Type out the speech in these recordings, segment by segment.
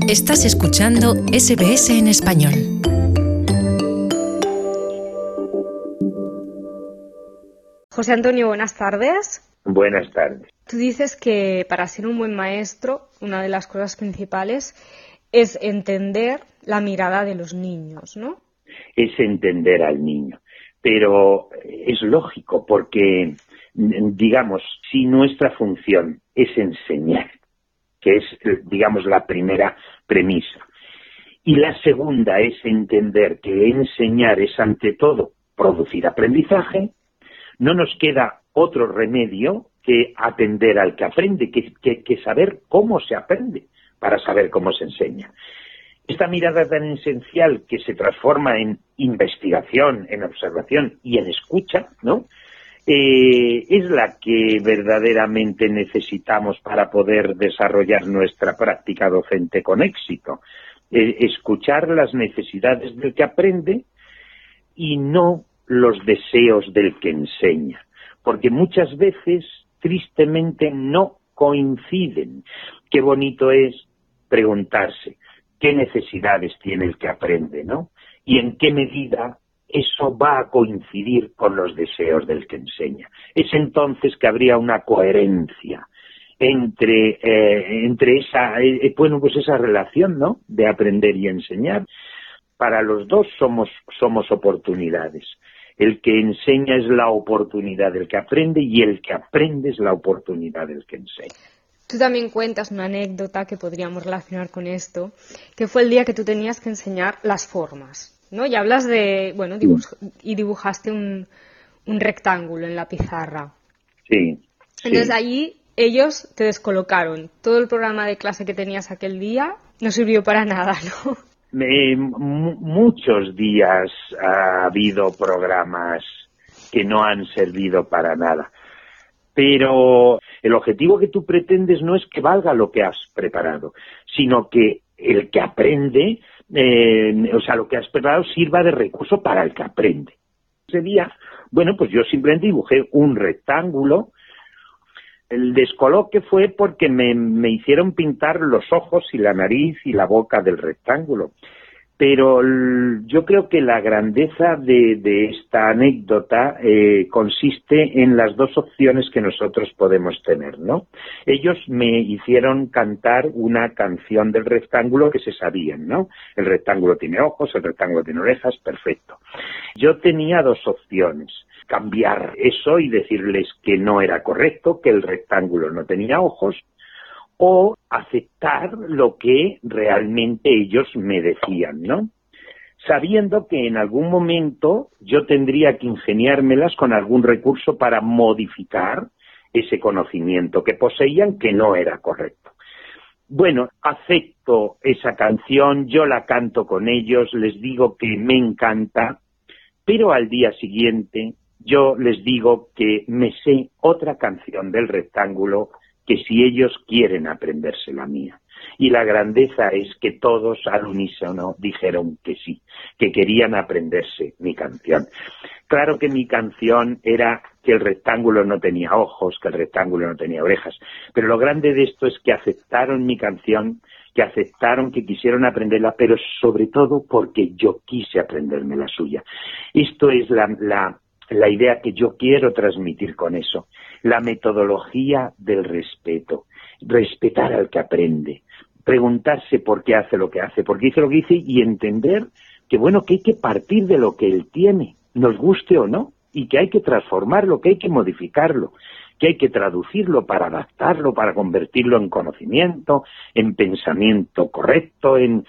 Estás escuchando SBS en español. José Antonio, buenas tardes. Buenas tardes. Tú dices que para ser un buen maestro, una de las cosas principales es entender la mirada de los niños, ¿no? Es entender al niño. Pero es lógico porque, digamos, si nuestra función es enseñar, que es, digamos, la primera premisa, y la segunda es entender que enseñar es ante todo producir aprendizaje, no nos queda otro remedio que atender al que aprende, que saber cómo se aprende para saber cómo se enseña. Esta mirada tan esencial que se transforma en investigación, en observación y en escucha, ¿no? Es la que verdaderamente necesitamos para poder desarrollar nuestra práctica docente con éxito. Escuchar las necesidades del que aprende y no los deseos del que enseña, porque muchas veces, tristemente, no coinciden. Qué bonito es preguntarse qué necesidades tiene el que aprende, ¿no? Y en qué medida eso va a coincidir con los deseos del que enseña. Es entonces que habría una coherencia entre esa relación, ¿no?, de aprender y enseñar. Para los dos somos oportunidades. El que enseña es la oportunidad del que aprende y el que aprende es la oportunidad del que enseña. Tú también cuentas una anécdota que podríamos relacionar con esto, que fue el día que tú tenías que enseñar las formas, ¿no? Y hablas de, y dibujaste un rectángulo en la pizarra. Sí. Entonces allí ellos te descolocaron. Todo el programa de clase que tenías aquel día no sirvió para nada, ¿no? Muchos días ha habido programas que no han servido para nada. Pero el objetivo que tú pretendes no es que valga lo que has preparado, sino que el que aprende, lo que has preparado sirva de recurso para el que aprende. Ese día, pues yo simplemente dibujé un rectángulo. El descoloque fue porque me hicieron pintar los ojos y la nariz y la boca del rectángulo. Pero yo creo que la grandeza de esta anécdota consiste en las dos opciones que nosotros podemos tener, ¿no? Ellos me hicieron cantar una canción del rectángulo que se sabían, ¿no? El rectángulo tiene ojos, el rectángulo tiene orejas, perfecto. Yo tenía dos opciones: cambiar eso y decirles que no era correcto, que el rectángulo no tenía ojos, o aceptar lo que realmente ellos me decían, ¿no? Sabiendo que en algún momento yo tendría que ingeniármelas con algún recurso para modificar ese conocimiento que poseían, que no era correcto. Bueno, acepto esa canción, yo la canto con ellos, les digo que me encanta, pero al día siguiente yo les digo que me sé otra canción del rectángulo, que si ellos quieren aprenderse la mía. Y la grandeza es que todos al unísono dijeron que sí, que querían aprenderse mi canción. Claro que mi canción era que el rectángulo no tenía ojos, que el rectángulo no tenía orejas, pero lo grande de esto es que aceptaron mi canción, que aceptaron, que quisieron aprenderla, pero sobre todo porque yo quise aprenderme la suya. Esto es la idea que yo quiero transmitir con eso. La metodología del respeto. Respetar al que aprende. Preguntarse por qué hace lo que hace, por qué dice lo que dice, y entender que, que hay que partir de lo que él tiene, nos guste o no, y que hay que transformarlo, que hay que modificarlo, que hay que traducirlo para adaptarlo, para convertirlo en conocimiento, en pensamiento correcto, en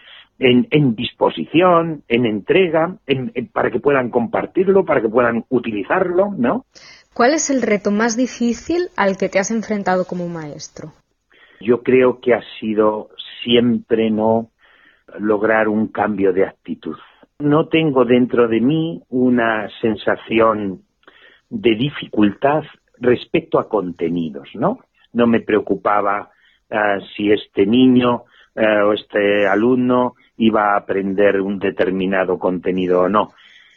disposición, en entrega, para que puedan compartirlo, para que puedan utilizarlo, ¿no? ¿Cuál es el reto más difícil al que te has enfrentado como maestro? Yo creo que ha sido siempre no lograr un cambio de actitud. No tengo dentro de mí una sensación de dificultad respecto a contenidos, ¿no? No me preocupaba si este niño o este alumno iba a aprender un determinado contenido o no,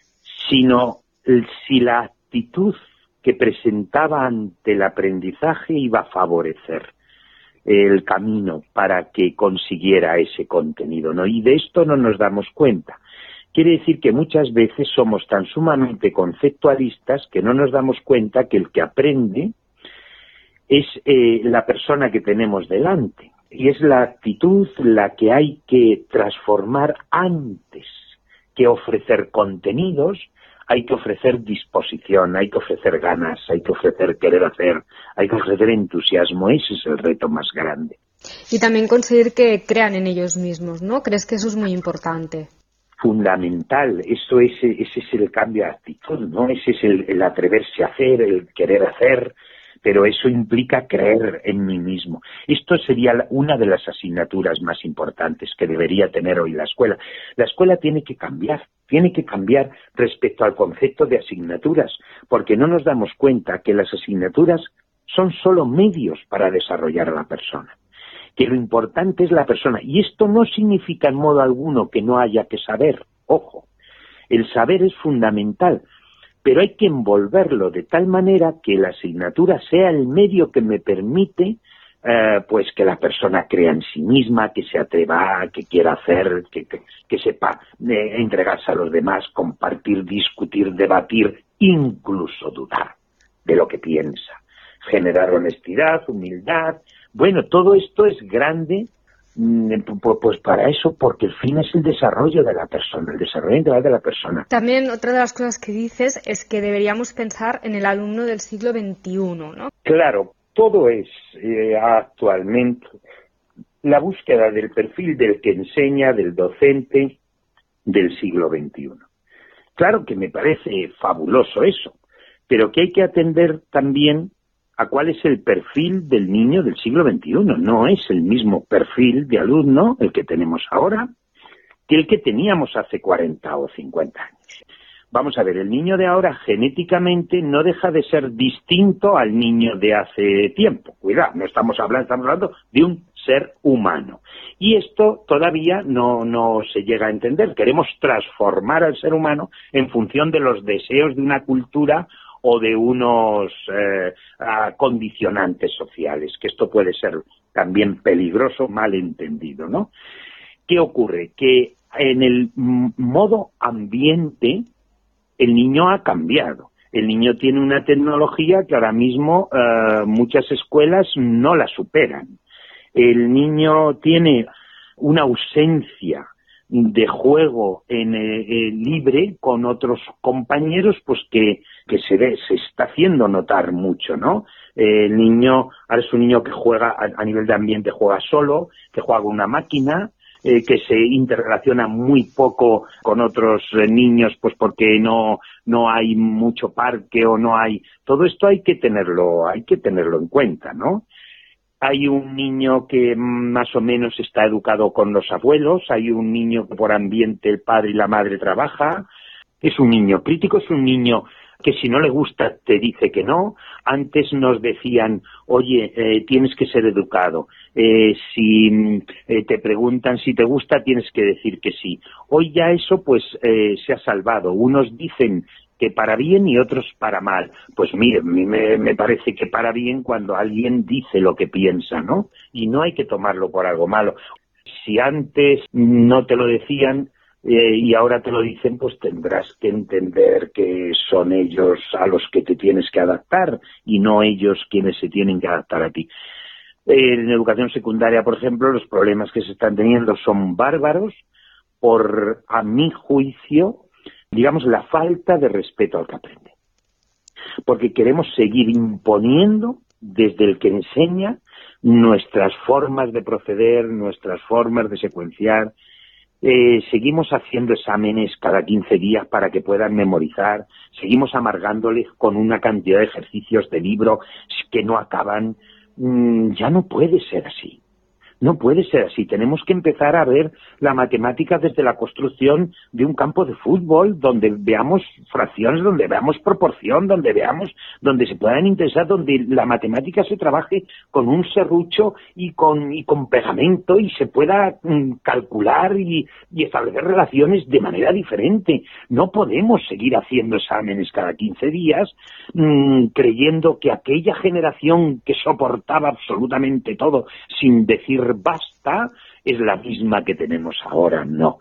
sino si la actitud que presentaba ante el aprendizaje iba a favorecer el camino para que consiguiera ese contenido, ¿no? Y de esto no nos damos cuenta. Quiere decir que muchas veces somos tan sumamente conceptualistas que no nos damos cuenta que el que aprende es la persona que tenemos delante. Y es la actitud la que hay que transformar antes que ofrecer contenidos. Hay que ofrecer disposición, hay que ofrecer ganas, hay que ofrecer querer hacer, hay que ofrecer entusiasmo. Ese es el reto más grande. Y también conseguir que crean en ellos mismos, ¿no? ¿Crees que eso es muy importante? Fundamental, ese es el cambio de actitud, ¿no? Ese es el atreverse a hacer, el querer hacer, pero eso implica creer en mí mismo. Esto sería una de las asignaturas más importantes que debería tener hoy la escuela. La escuela tiene que cambiar respecto al concepto de asignaturas, porque no nos damos cuenta que las asignaturas son solo medios para desarrollar a la persona, que lo importante es la persona. Y esto no significa en modo alguno que no haya que saber, ojo, el saber es fundamental, pero hay que envolverlo de tal manera que la asignatura sea el medio que me permite pues que la persona crea en sí misma, que se atreva, que quiera hacer, que sepa entregarse a los demás, compartir, discutir, debatir, incluso dudar de lo que piensa, generar honestidad, humildad. Bueno, todo esto es grande, pues para eso, porque el fin es el desarrollo de la persona, el desarrollo integral de la persona. También otra de las cosas que dices es que deberíamos pensar en el alumno del siglo XXI, ¿no? Claro, todo es actualmente la búsqueda del perfil del que enseña, del docente del siglo XXI. Claro que me parece fabuloso eso, pero que hay que atender también a cuál es el perfil del niño del siglo XXI. No es el mismo perfil de alumno el que tenemos ahora que el que teníamos hace 40 o 50 años. Vamos a ver, el niño de ahora genéticamente no deja de ser distinto al niño de hace tiempo. Cuidado, estamos hablando de un ser humano. Y esto todavía no se llega a entender. Queremos transformar al ser humano en función de los deseos de una cultura o de unos condicionantes sociales, que esto puede ser también peligroso, mal entendido, ¿no? ¿Qué ocurre? Que en el modo ambiente el niño ha cambiado. El niño tiene una tecnología que ahora mismo muchas escuelas no la superan. El niño tiene una ausencia de juego libre con otros compañeros, pues que se está haciendo notar mucho, ¿no? El niño ahora es un niño que juega a nivel de ambiente, juega solo, que juega con una máquina, que se interrelaciona muy poco con otros niños, pues porque no hay mucho parque o no hay... Todo esto hay que tenerlo en cuenta, ¿no? Hay un niño que más o menos está educado con los abuelos, hay un niño que por ambiente el padre y la madre trabaja, es un niño crítico, es un niño que si no le gusta te dice que no. Antes nos decían, oye, tienes que ser educado, si te preguntan si te gusta tienes que decir que sí. Hoy ya eso pues se ha salvado. Unos dicen que para bien y otros para mal. Pues mire, me parece que para bien cuando alguien dice lo que piensa, ¿no? Y no hay que tomarlo por algo malo. Si antes no te lo decían y ahora te lo dicen, pues tendrás que entender que son ellos a los que te tienes que adaptar y no ellos quienes se tienen que adaptar a ti. En educación secundaria, por ejemplo, los problemas que se están teniendo son bárbaros por, a mi juicio, digamos, la falta de respeto al que aprende. Porque queremos seguir imponiendo desde el que enseña nuestras formas de proceder, nuestras formas de secuenciar. Seguimos haciendo exámenes cada 15 días para que puedan memorizar, seguimos amargándoles con una cantidad de ejercicios de libro que no acaban. Ya no puede ser así. No puede ser así. Tenemos que empezar a ver la matemática desde la construcción de un campo de fútbol, donde veamos fracciones, donde veamos proporción, donde se puedan interesar, donde la matemática se trabaje con un serrucho y con pegamento y se pueda calcular y establecer relaciones de manera diferente. No podemos seguir haciendo exámenes cada 15 días creyendo que aquella generación que soportaba absolutamente todo sin decir basta es la misma que tenemos ahora. No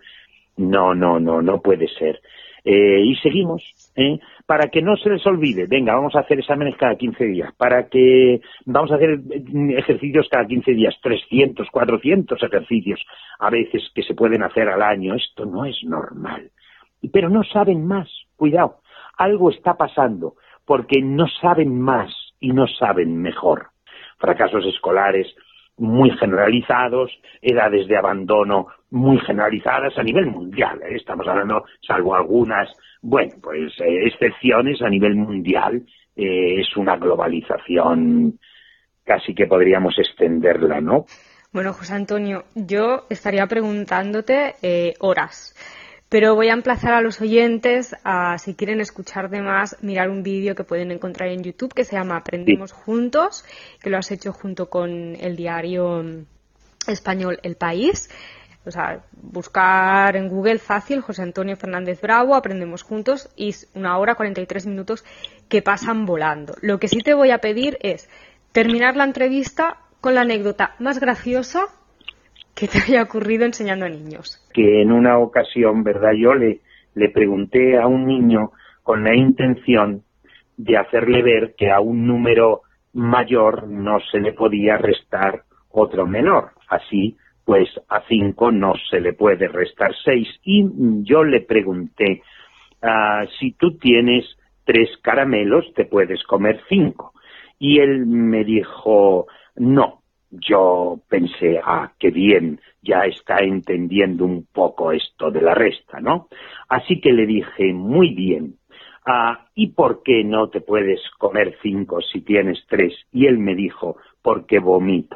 puede ser. Y seguimos, para que no se les olvide, venga, vamos a hacer exámenes cada 15 días, vamos a hacer ejercicios cada 15 días, 300, 400 ejercicios, a veces que se pueden hacer al año. Esto no es normal. Pero no saben más, cuidado, algo está pasando, porque no saben más y no saben mejor. Fracasos escolares muy generalizados, edades de abandono muy generalizadas a nivel mundial, estamos hablando, salvo algunas, excepciones a nivel mundial. Es una globalización casi que podríamos extenderla, ¿no? Bueno, José Antonio, yo estaría preguntándote horas, pero voy a emplazar a los oyentes a, si quieren escuchar de más, mirar un vídeo que pueden encontrar en YouTube que se llama Aprendemos Juntos, que lo has hecho junto con el diario español El País. O sea, buscar en Google fácil, José Antonio Fernández Bravo, Aprendemos Juntos, y 1 hora 43 minutos que pasan volando. Lo que sí te voy a pedir es terminar la entrevista con la anécdota más graciosa que te haya ocurrido enseñando a niños. Que en una ocasión, ¿verdad?, yo le pregunté a un niño con la intención de hacerle ver que a un número mayor no se le podía restar otro menor. Así, pues a 5 no se le puede restar 6. Y yo le pregunté, si tú tienes 3 caramelos, te puedes comer 5. Y él me dijo, no. Yo pensé, qué bien, ya está entendiendo un poco esto de la resta, ¿no? Así que le dije, muy bien, ¿y por qué no te puedes comer 5 si tienes 3? Y él me dijo, porque vomito.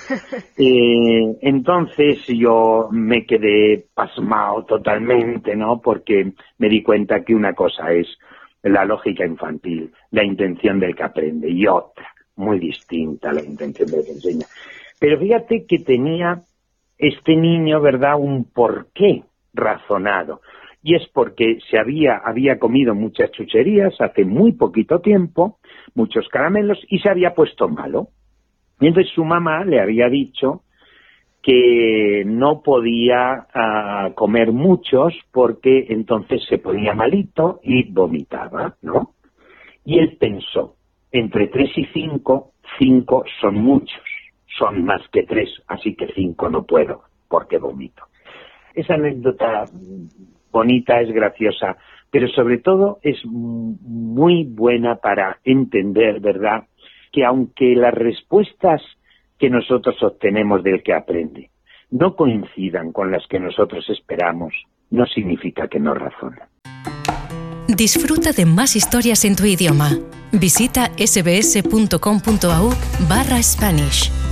Entonces yo me quedé pasmado totalmente, ¿no? Porque me di cuenta que una cosa es la lógica infantil, la intención del que aprende, y otra muy distinta a la intención del que enseña. Pero fíjate que tenía este niño, ¿verdad?, un porqué razonado. Y es porque había comido muchas chucherías hace muy poquito tiempo, muchos caramelos, y se había puesto malo. Y entonces su mamá le había dicho que no podía comer muchos porque entonces se ponía malito y vomitaba, ¿no? Y él pensó, entre 3 y 5 son muchos, son más que 3, así que 5 no puedo, porque vomito. Esa anécdota bonita, es graciosa, pero sobre todo es muy buena para entender, ¿verdad?, que aunque las respuestas que nosotros obtenemos del que aprende no coincidan con las que nosotros esperamos, no significa que no razona. Disfruta de más historias en tu idioma. Visita sbs.com.au/Spanish.